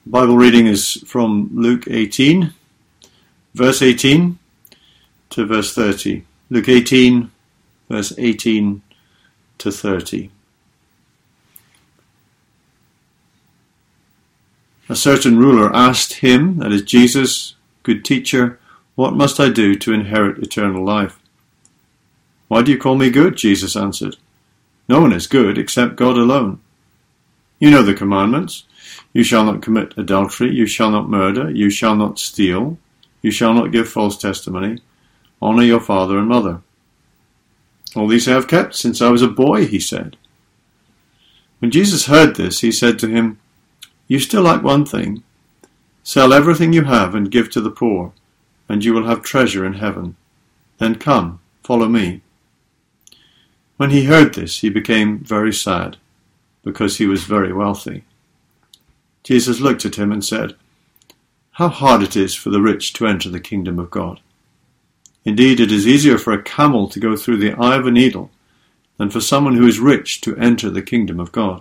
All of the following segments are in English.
Bible reading is from Luke 18, verse 18 to verse 30. Luke 18, verse 18 to 30. A certain ruler asked him, that is Jesus, "Good teacher, what must I do to inherit eternal life?" "Why do you call me good?" Jesus answered. "No one is good except God alone. You know the commandments. You shall not commit adultery, you shall not murder, you shall not steal, you shall not give false testimony, honor your father and mother." "All these I have kept since I was a boy," he said. When Jesus heard this, he said to him, "You still lack one thing. Sell everything you have and give to the poor, and you will have treasure in heaven. Then come, follow me." When he heard this, he became very sad, because he was very wealthy. Jesus looked at him and said, "How hard it is for the rich to enter the kingdom of God. Indeed, it is easier for a camel to go through the eye of a needle than for someone who is rich to enter the kingdom of God."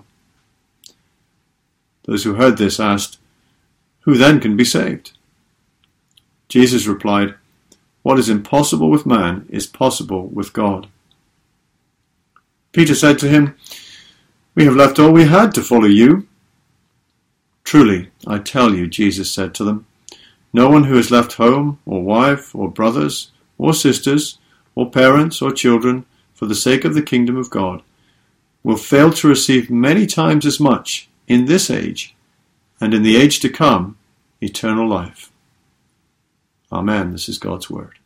Those who heard this asked, "Who then can be saved?" Jesus replied, "What is impossible with man is possible with God." Peter said to him, "We have left all we had to follow you." "Truly, I tell you," Jesus said to them, "no one who has left home, or wife, or brothers, or sisters, or parents, or children, for the sake of the kingdom of God, will fail to receive many times as much in this age, and in the age to come, eternal life." Amen. This is God's word.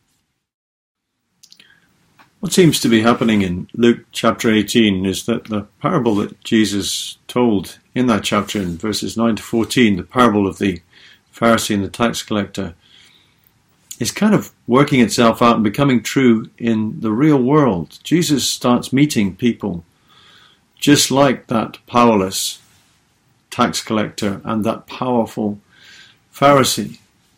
What seems to be happening in Luke chapter 18 is that the parable that Jesus told in that chapter in verses 9 to 14, the parable of the Pharisee and the tax collector, is kind of working itself out and becoming true in the real world. Jesus starts meeting people just like that powerless tax collector and that powerful Pharisee.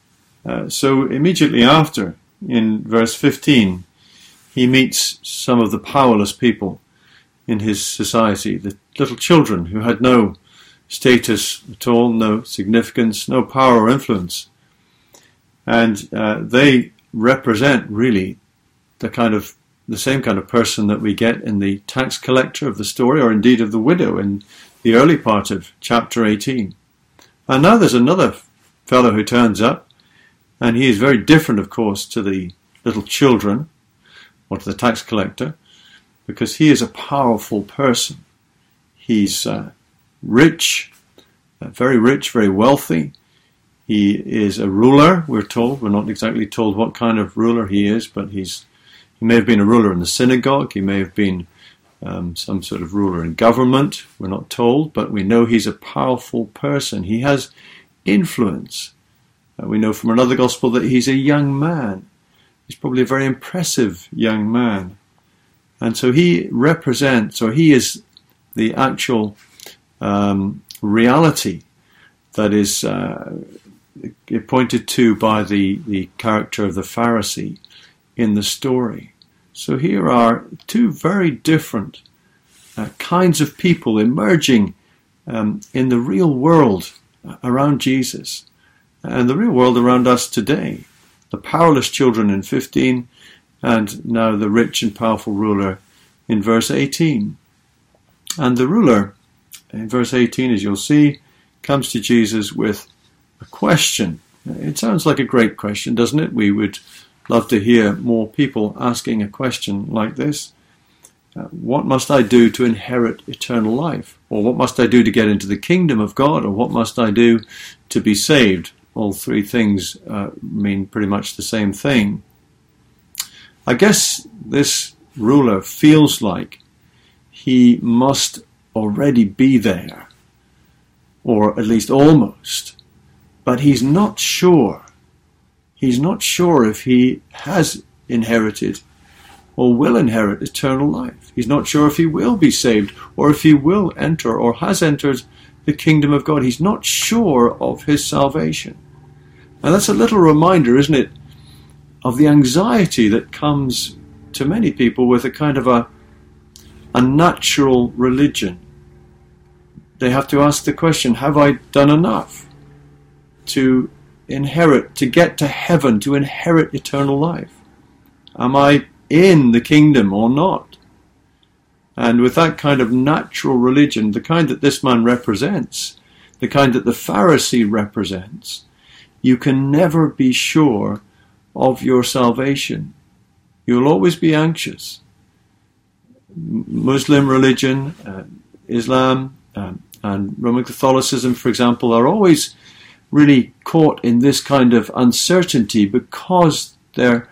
So immediately after, in verse 15, he meets some of the powerless people in his society, the little children who had no status at all, no significance, no power or influence. And they represent really the same kind of person that we get in the tax collector of the story, or indeed of the widow in the early part of chapter 18. And now there's another fellow who turns up, and he is very different, of course, to the little children, or to the tax collector, because he is a powerful person. He's rich, very wealthy. He is a ruler, we're told. We're not exactly told what kind of ruler he is, but he may have been a ruler in the synagogue. He may have been some sort of ruler in government. We're not told, but we know he's a powerful person. He has influence. We know from another gospel that he's a young man. He's probably a very impressive young man. And so he represents, or he is the actual reality that is pointed to by the character of the Pharisee in the story. So here are two very different kinds of people emerging in the real world around Jesus and the real world around us today. The powerless children in 15, and now the rich and powerful ruler in verse 18. And the ruler, in verse 18, as you'll see, comes to Jesus with a question. It sounds like a great question, doesn't it? We would love to hear more people asking a question like this. What must I do to inherit eternal life? Or what must I do to get into the kingdom of God? Or what must I do to be saved? All three things mean pretty much the same thing. I guess this ruler feels like he must already be there, or at least almost, but he's not sure. He's not sure if he has inherited or will inherit eternal life. He's not sure if he will be saved, or if he will enter or has entered the kingdom of God. He's not sure of his salvation. And that's a little reminder, isn't it, of the anxiety that comes to many people with a kind of a natural religion. They have to ask the question, have I done enough? to inherit, to get to heaven, to inherit eternal life? Am I in the kingdom or not? And with that kind of natural religion, the kind that this man represents, the kind that the Pharisee represents, you can never be sure of your salvation. You'll always be anxious. Muslim religion, Islam, and Roman Catholicism, for example, are always really caught in this kind of uncertainty because their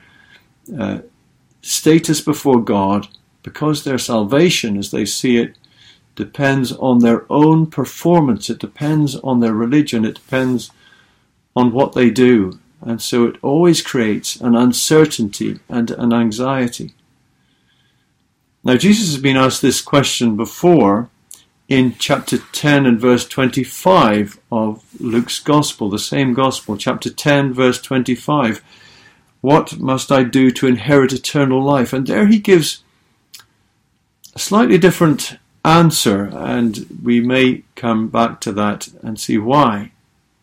status before God, because their salvation, as they see it, depends on their own performance. It depends on their religion. It depends on what they do. And so it always creates an uncertainty and an anxiety. Now, Jesus has been asked this question before in chapter 10 and verse 25 of Luke's Gospel, the same Gospel, chapter 10, verse 25. What must I do to inherit eternal life? And there he gives a slightly different answer, and we may come back to that and see why.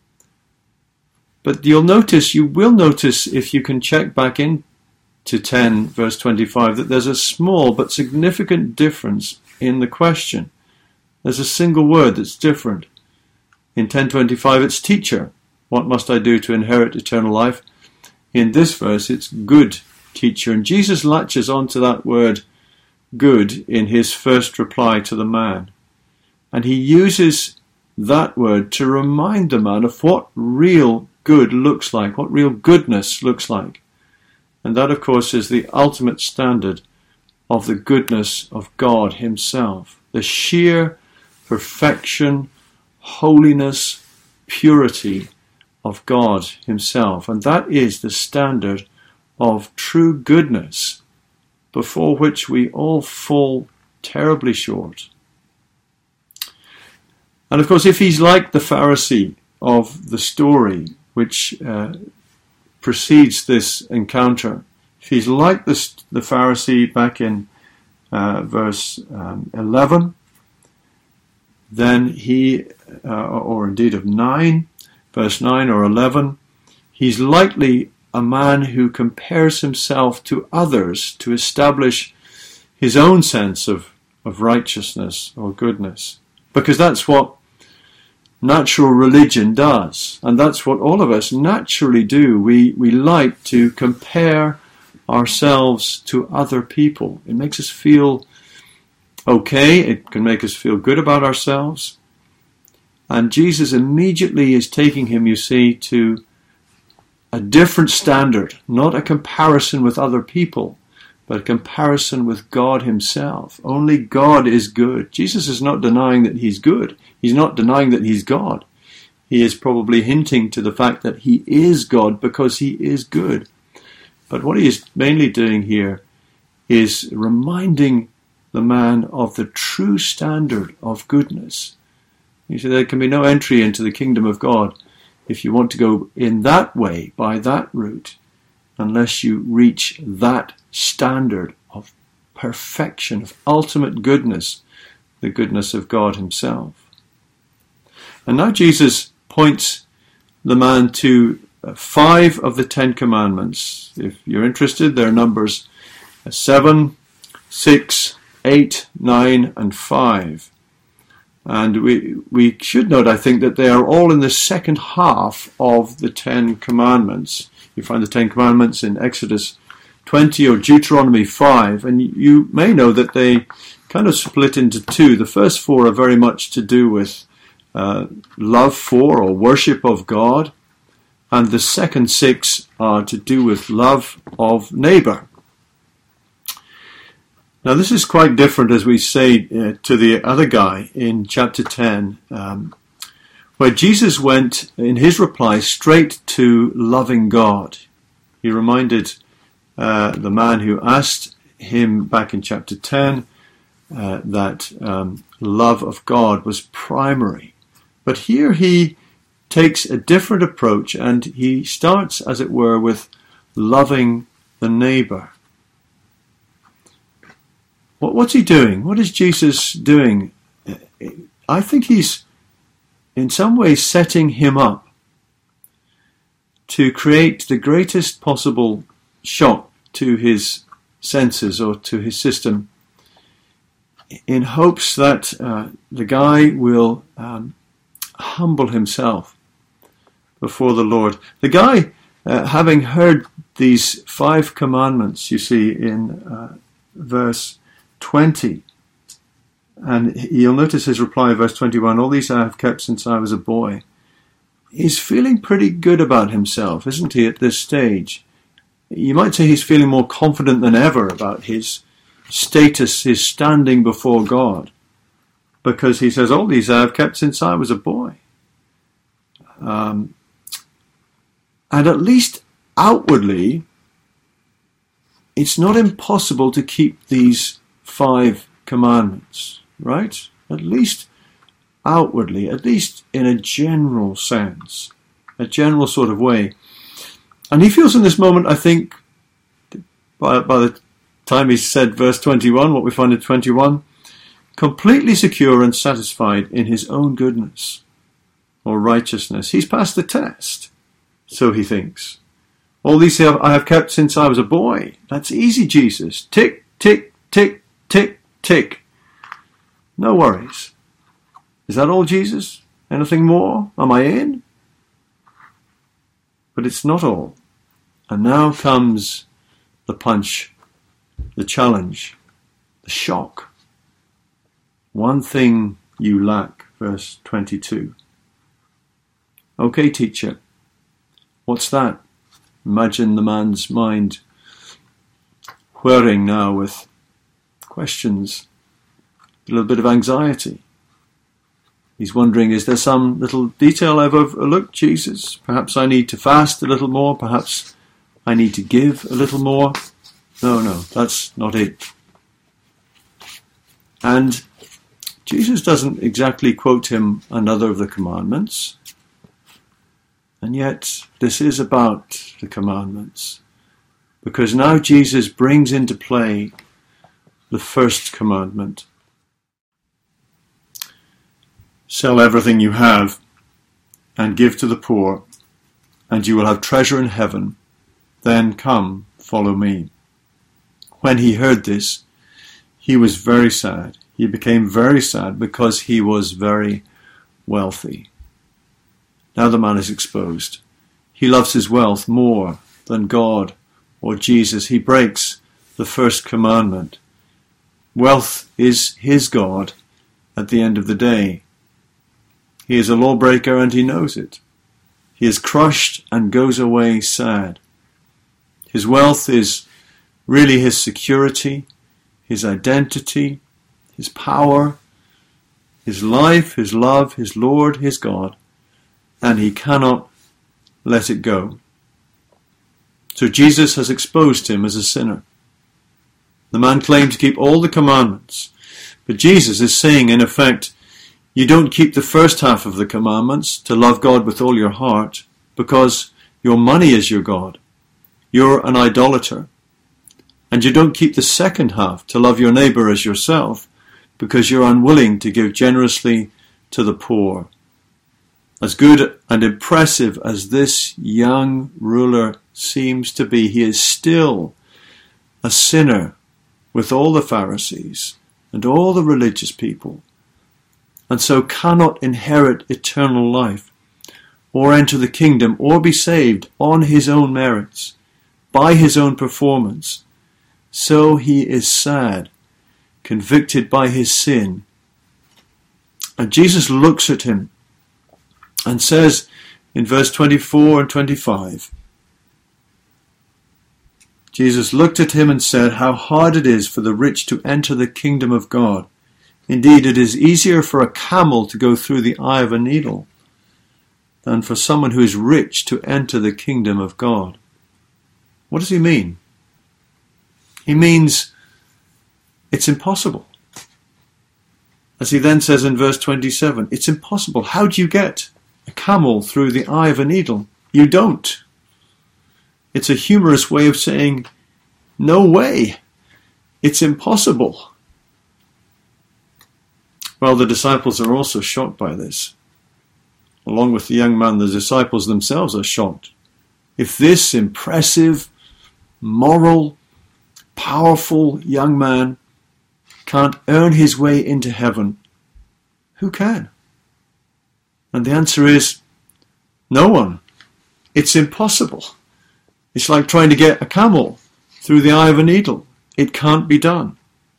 But you will notice if you can check back into 10 verse 25 that there's a small but significant difference in the question. There's a single word that's different. In 10:25 it's teacher. What must I do to inherit eternal life? In this verse it's good teacher. And Jesus latches onto that word good in his first reply to the man. And he uses that word to remind the man of what real good looks like, what real goodness looks like. And that, of course, is the ultimate standard of the goodness of God himself. The sheer perfection, holiness, purity of God himself. And that is the standard of true goodness, before which we all fall terribly short. And of course, if he's like the Pharisee of the story which precedes this encounter, if he's like the Pharisee back in verse 11, then he, or indeed of 9, verse 9 or 11, he's likely a man who compares himself to others to establish his own sense of righteousness or goodness. Because that's what natural religion does. And that's what all of us naturally do. We like to compare ourselves to other people. It makes us feel okay. It can make us feel good about ourselves. And Jesus immediately is taking him, you see, to a different standard, not a comparison with other people, but a comparison with God himself. Only God is good. Jesus is not denying that he's good. He's not denying that he's God. He is probably hinting to the fact that he is God because he is good. But what he is mainly doing here is reminding the man of the true standard of goodness. You see, there can be no entry into the kingdom of God if you want to go in that way, by that route, unless you reach that standard of perfection, of ultimate goodness, the goodness of God himself. And now Jesus points the man to 5 of the 10 commandments. If you're interested, they're numbers 7, 6, 8, 9, and 5. And we should note, I think, that they are all in the second half of the 10 commandments. You find the 10 commandments in Exodus 20 or Deuteronomy 5, and you may know that they kind of split into 2. The first 4 are very much to do with love for or worship of God, and the second 6 are to do with love of neighbour. Now this is quite different, as we say, to the other guy in chapter 10, where Jesus went, in his reply, straight to loving God. He reminded the man who asked him back in chapter 10 that love of God was primary. But here he takes a different approach, and he starts, as it were, with loving the neighbour. What's he doing? What is Jesus doing? I think he's in some ways setting him up to create the greatest possible shock to his senses or to his system, in hopes that the guy will humble himself before the Lord. The guy, having heard these 5 commandments, you see in verse 20, and you'll notice his reply, verse 21, all these I have kept since I was a boy. He's feeling pretty good about himself, isn't he, at this stage? You might say he's feeling more confident than ever about his status, his standing before God, because he says, all these I have kept since I was a boy. And at least outwardly, it's not impossible to keep these 5 commandments, right? At least outwardly, at least in a general sense, a general sort of way. And he feels in this moment, I think, by the time he said verse 21, what we find in 21, completely secure and satisfied in his own goodness or righteousness. He's passed the test, so he thinks. All these I have kept since I was a boy. That's easy, Jesus. Tick, tick, tick, tick, tick. No worries. Is that all, Jesus? Anything more? Am I in? But it's not all. And now comes the punch, the challenge, the shock. One thing you lack, verse 22. Okay, teacher, what's that? Imagine the man's mind whirring now with questions, a little bit of anxiety. He's wondering, is there some little detail I've overlooked, Jesus? Perhaps I need to fast a little more. Perhaps I need to give a little more. No, that's not it. And Jesus doesn't exactly quote him another of the commandments. And yet, this is about the commandments. Because now Jesus brings into play the first commandment. Sell everything you have and give to the poor, and you will have treasure in heaven. Then come, follow me. When he heard this, he was very sad. He became very sad because he was very wealthy. Now the man is exposed. He loves his wealth more than God or Jesus. He breaks the first commandment. Wealth is his God at the end of the day. He is a lawbreaker and he knows it. He is crushed and goes away sad. His wealth is really his security, his identity, his power, his life, his love, his Lord, his God, and he cannot let it go. So Jesus has exposed him as a sinner. The man claimed to keep all the commandments, but Jesus is saying, in effect, you don't keep the first half of the commandments, to love God with all your heart, because your money is your God. You're an idolater. And you don't keep the second half, to love your neighbour as yourself, because you're unwilling to give generously to the poor. As good and impressive as this young ruler seems to be, he is still a sinner with all the Pharisees and all the religious people, and so cannot inherit eternal life, or enter the kingdom, or be saved on his own merits, by his own performance. So he is sad, convicted by his sin. And Jesus looks at him and says in verse 24 and 25, Jesus looked at him and said, how hard it is for the rich to enter the kingdom of God. Indeed, it is easier for a camel to go through the eye of a needle than for someone who is rich to enter the kingdom of God. What does he mean? He means it's impossible. As he then says in verse 27, it's impossible. How do you get a camel through the eye of a needle? You don't. It's a humorous way of saying, no way. It's impossible. Well, the disciples are also shocked by this. Along with the young man, the disciples themselves are shocked If this impressive, moral, powerful young man can't earn his way into heaven, who can? And the answer is no one. It's impossible. It's like trying to get a camel through the eye of a needle. It can't be done.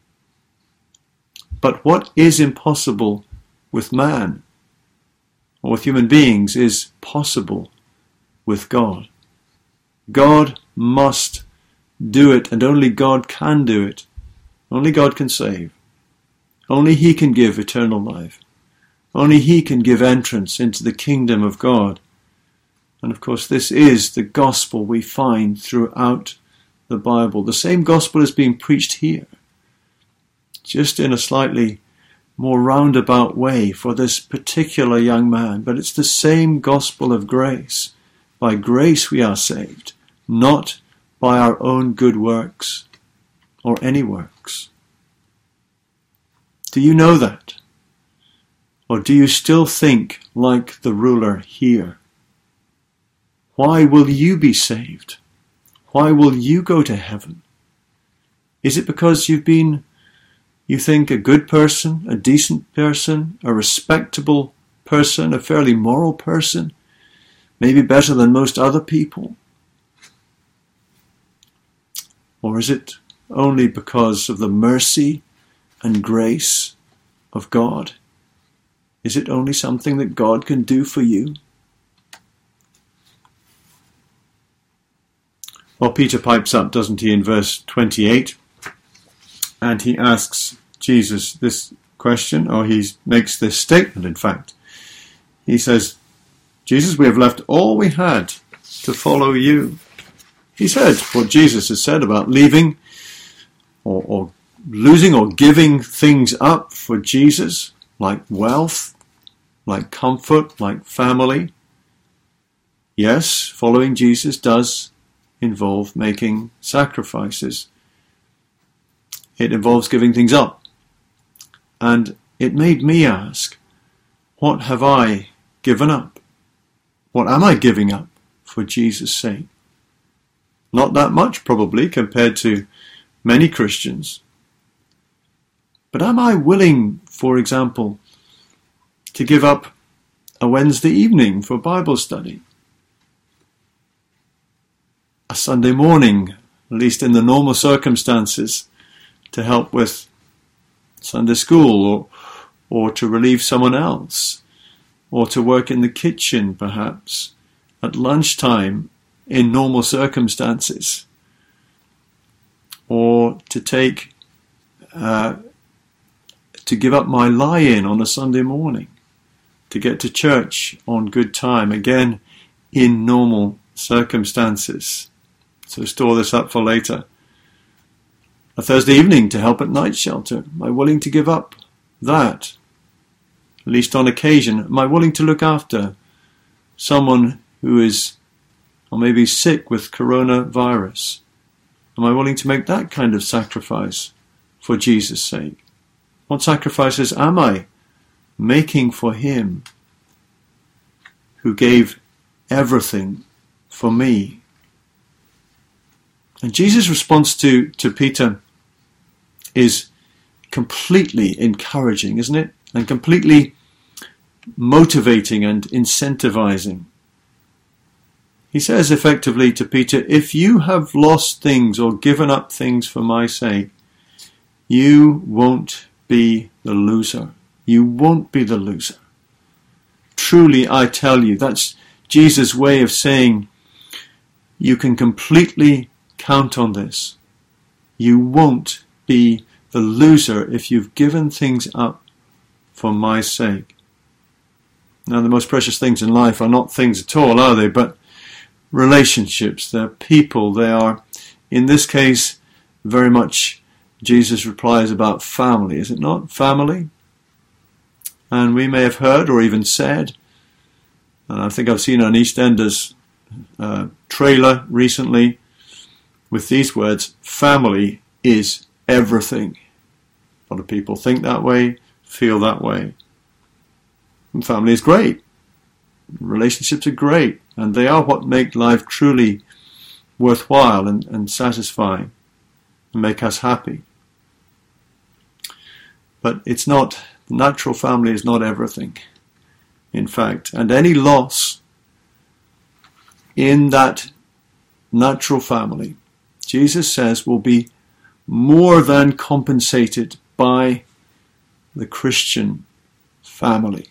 But what is impossible with man or with human beings is possible with God. God must do it, and only God can do it. Only God can save. Only He can give eternal life. Only He can give entrance into the kingdom of God. And of course, this is the gospel we find throughout the Bible. The same gospel is being preached here, just in a slightly more roundabout way for this particular young man. But it's the same gospel of grace. By grace we are saved, not by our own good works or any works. Do you know that? Or do you still think like the ruler here? Why will you be saved? Why will you go to heaven? Is it because you've been, you think, a good person, a decent person, a respectable person, a fairly moral person, maybe better than most other people? Or is it only because of the mercy and grace of God? Is it only something that God can do for you? Well, Peter pipes up, doesn't he, in verse 28, and he asks Jesus this question, or he makes this statement, in fact. He says, Jesus, we have left all we had to follow you. He said what Jesus has said about leaving or losing or giving things up for Jesus, like wealth, like comfort, like family. Yes, following Jesus does involve making sacrifices. It involves giving things up. And it made me ask, what have I given up? What am I giving up for Jesus' sake? Not that much, probably, compared to many Christians. But am I willing, for example, to give up a Wednesday evening for Bible study? A Sunday morning, at least in the normal circumstances, to help with Sunday school or to relieve someone else, or to work in the kitchen, perhaps, at lunchtime in normal circumstances, or to take, to give up my lie-in on a Sunday morning, to get to church on good time, again, in normal circumstances. So store this up for later. A Thursday evening to help at night shelter. Am I willing to give up that? At least on occasion. Am I willing to look after someone who is, or maybe sick with coronavirus? Am I willing to make that kind of sacrifice for Jesus' sake? What sacrifices am I making for Him who gave everything for me? And Jesus' response to Peter is completely encouraging, isn't it? And completely motivating and incentivizing. He says effectively to Peter, if you have lost things or given up things for my sake, you won't be the loser. You won't be the loser. Truly, I tell you, that's Jesus' way of saying you can completely count on this. You won't be the loser if you've given things up for my sake. Now, the most precious things in life are not things at all, are they? But relationships, they're people, they are, in this case, very much Jesus' replies about family, is it not? Family? And we may have heard or even said, and I think I've seen an EastEnders trailer recently, with these words, family is everything. A lot of people think that way, feel that way. And family is great. Relationships are great. And they are what make life truly worthwhile and satisfying and make us happy. But it's not, the natural family is not everything, in fact. And any loss in that natural family, Jesus says, will be more than compensated by the Christian family.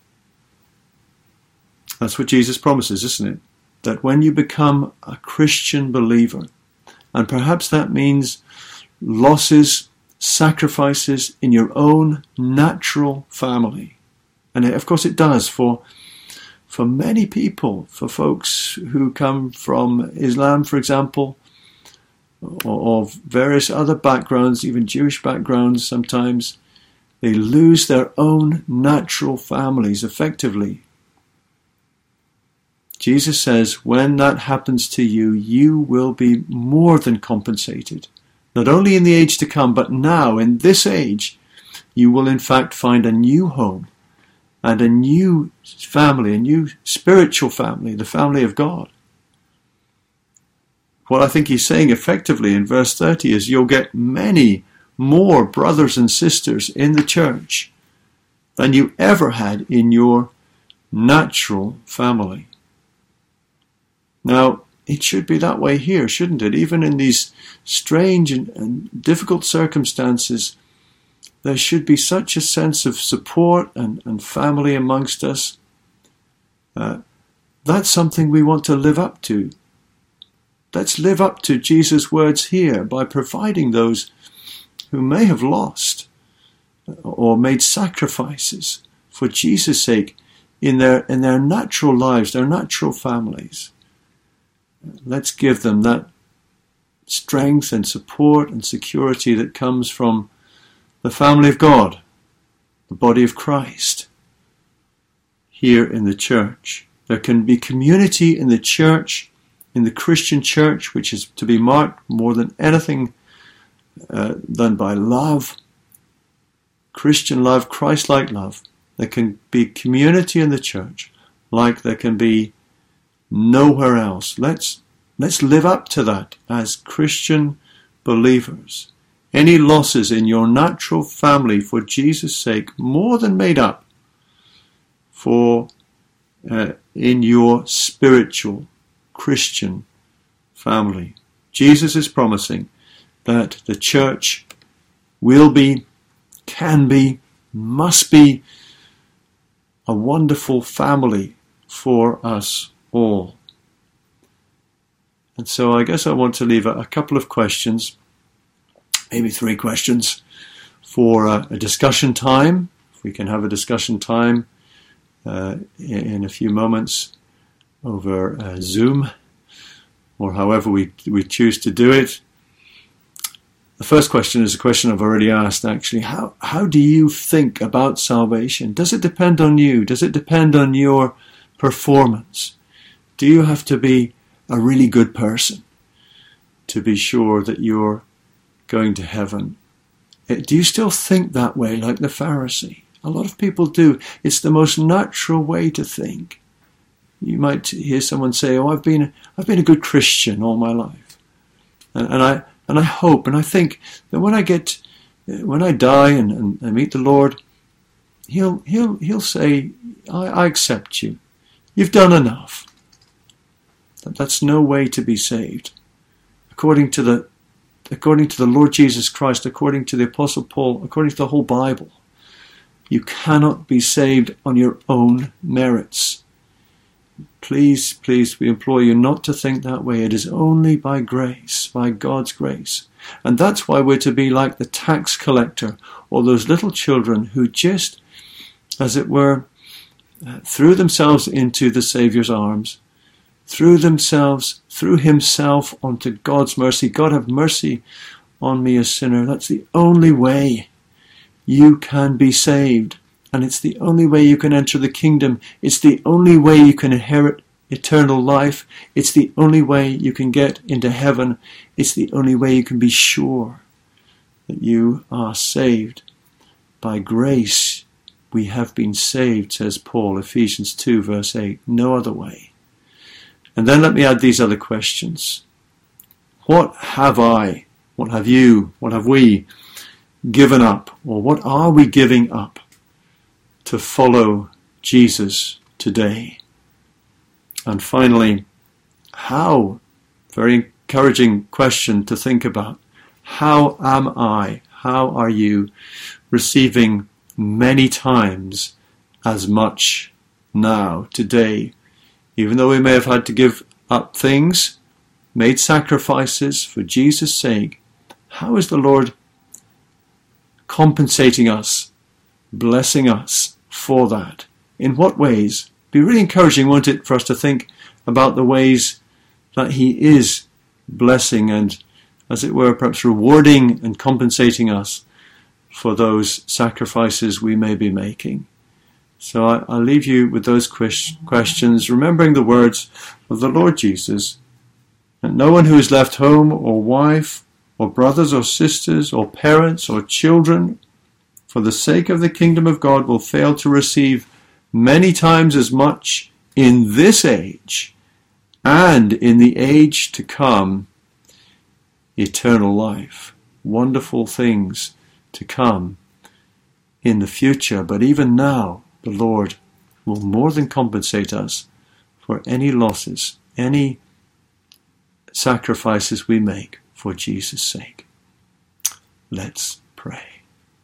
That's what Jesus promises, isn't it? That when you become a Christian believer, and perhaps that means losses, sacrifices in your own natural family. And of course it does for many people, for folks who come from Islam, for example, or various other backgrounds, even Jewish backgrounds sometimes. They lose their own natural families effectively. Jesus says, when that happens to you, you will be more than compensated. Not only in the age to come, but now, in this age, you will in fact find a new home and a new family, a new spiritual family, the family of God. What I think he's saying effectively in verse 30 is you'll get many more brothers and sisters in the church than you ever had in your natural family. Now, it should be that way here, shouldn't it? Even in these strange and difficult circumstances, there should be such a sense of support and family amongst us. That's something we want to live up to. Let's live up to Jesus' words here by providing those who may have lost or made sacrifices for Jesus' sake in their natural lives, their natural families. Let's give them that strength and support and security that comes from the family of God, the body of Christ, here in the church. There can be community in the church, in the Christian church, which is to be marked more than anything than by love, Christian love, Christ-like love. There can be community in the church like there can be nowhere else. Let's live up to that as Christian believers. Any losses in your natural family for Jesus' sake more than made up for in your spiritual Christian family. Jesus is promising that the church will be, can be, must be a wonderful family for us all. And so I guess I want to leave a couple of questions, maybe 3 questions, for a discussion time. If we can have a discussion time in a few moments over Zoom, or however we choose to do it. The first question is a question I've already asked, actually. How do you think about salvation? Does it depend on you? Does it depend on your performance? Do you have to be a really good person to be sure that you're going to heaven? Do you still think that way, like the Pharisee? A lot of people do. It's the most natural way to think. You might hear someone say, "Oh, I've been a good Christian all my life," and I hope and I think that when I die and meet the Lord, He'll say, "I accept you. You've done enough." That's no way to be saved. According to the Lord Jesus Christ, according to the Apostle Paul, according to the whole Bible, you cannot be saved on your own merits. Please, we implore you not to think that way. It is only by grace, by God's grace. And that's why we're to be like the tax collector or those little children who just, as it were, threw themselves into the Saviour's arms, threw himself onto God's mercy. God, have mercy on me, a sinner. That's the only way you can be saved. And it's the only way you can enter the kingdom. It's the only way you can inherit eternal life. It's the only way you can get into heaven. It's the only way you can be sure that you are saved. By grace we have been saved, says Paul, Ephesians 2 verse 8. No other way. And then let me add these other questions. What have I, what have you, what have we given up, or what are we giving up to follow Jesus today? And finally, how, very encouraging question to think about, how am I, how are you receiving many times as much now, today? Even though we may have had to give up things, made sacrifices for Jesus' sake, how is the Lord compensating us, blessing us for that? In what ways? It'd be really encouraging, won't it, for us to think about the ways that He is blessing and, as it were, perhaps rewarding and compensating us for those sacrifices we may be making. So I'll leave you with those questions, remembering the words of the Lord Jesus, that no one who has left home or wife or brothers or sisters or parents or children for the sake of the kingdom of God will fail to receive many times as much in this age and in the age to come, eternal life. Wonderful things to come in the future, but even now, the Lord will more than compensate us for any losses, any sacrifices we make for Jesus' sake. Let's pray.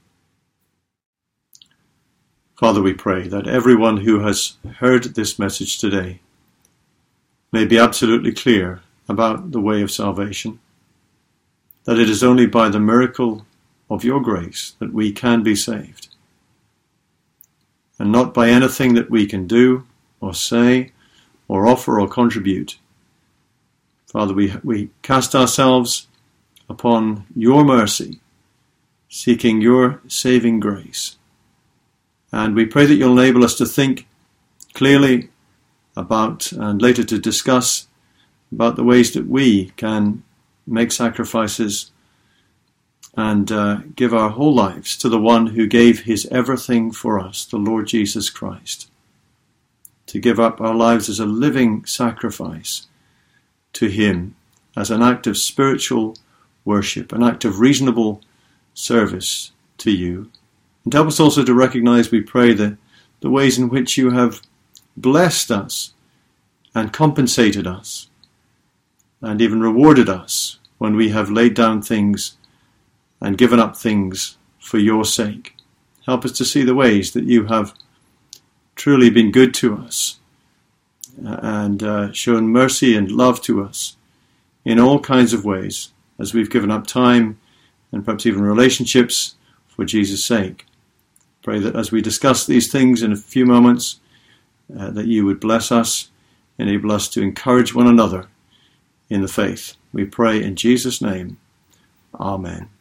Father, we pray that everyone who has heard this message today may be absolutely clear about the way of salvation, that it is only by the miracle of your grace that we can be saved, and not by anything that we can do or say or offer or contribute. Father, we cast ourselves upon your mercy, seeking your saving grace. And we pray that you'll enable us to think clearly about, and later to discuss, about the ways that we can make sacrifices and give our whole lives to the one who gave his everything for us, the Lord Jesus Christ. To give up our lives as a living sacrifice to him, as an act of spiritual worship, an act of reasonable service to you. And help us also to recognize, we pray, the ways in which you have blessed us and compensated us and even rewarded us when we have laid down things and given up things for your sake. Help us to see the ways that you have truly been good to us and shown mercy and love to us in all kinds of ways as we've given up time and perhaps even relationships for Jesus' sake. Pray that as we discuss these things in a few moments, that you would bless us, enable us to encourage one another in the faith. We pray in Jesus' name. Amen.